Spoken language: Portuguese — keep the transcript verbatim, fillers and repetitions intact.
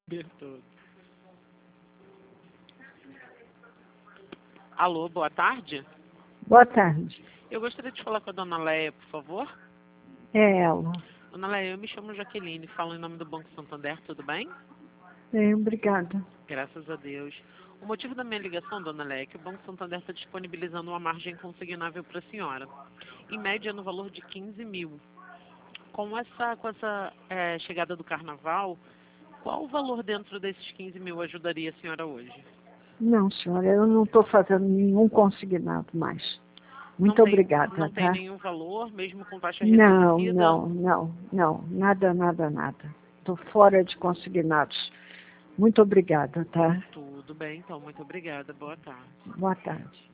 Bertoldo. Alô, boa tarde? Boa tarde. Eu gostaria de falar com a dona Leia, por favor. É ela. Dona Leia, eu me chamo Jaqueline, falo em nome do Banco Santander, tudo bem? É, obrigada. Graças a Deus. O motivo da minha ligação, dona Leia, é que o Banco Santander está disponibilizando uma margem consignável para a senhora, em média no valor de quinze mil. Com essa, com essa é, chegada do carnaval, qual o valor dentro desses quinze mil ajudaria a senhora hoje? Não, senhora, eu não estou fazendo nenhum consignado mais. Muito Não tem, obrigada, não tem tá? nenhum valor, mesmo com taxa Não, reduzida? não, não, não. Nada, nada, nada. Estou fora de consignados. Muito obrigada, tá? Tudo bem, então. Muito obrigada. Boa tarde. Boa tarde.